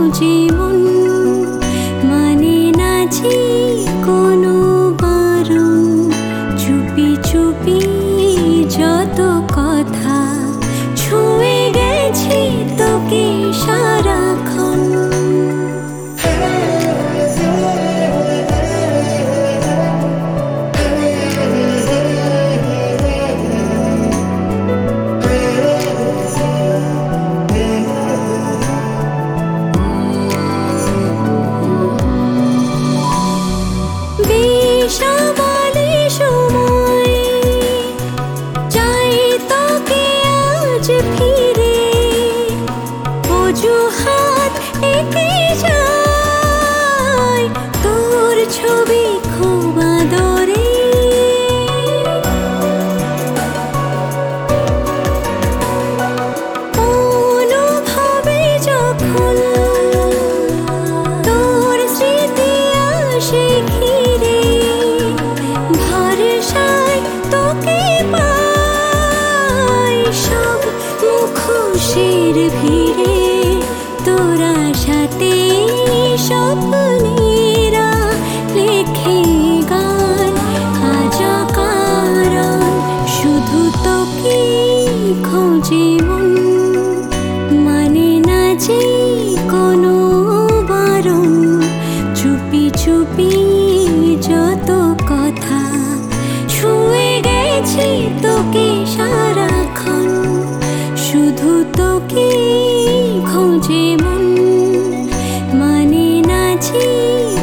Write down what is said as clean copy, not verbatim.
খোঁজে মন, মানে না যে কোনো বারণ। চুপি চুপি যত কথা ছুঁয়ে গেছি তোকে সারাক্ষণ। বেসামালে সময় চাই তোকে আজ ফিরে, অজুহাত একে যায় তোর ছবি খুব আদরে। অনুভবে যখন তোর স্মৃতি আসে ঘিরে, ভরসায় তোকে পাই সব মুখোশের ভিড়ে। তোরা সাথে স্বপ্নেরা লেখে গান, আজ কারণ শুধু তোকে খোঁজে মন, মানে না যে কোনো বারণ। চুপি চুপি যত কথা ছুঁয়ে গেছি তোকে সারাক্ষণ, শুধু তোকে খোঁজে মন, মানে না যে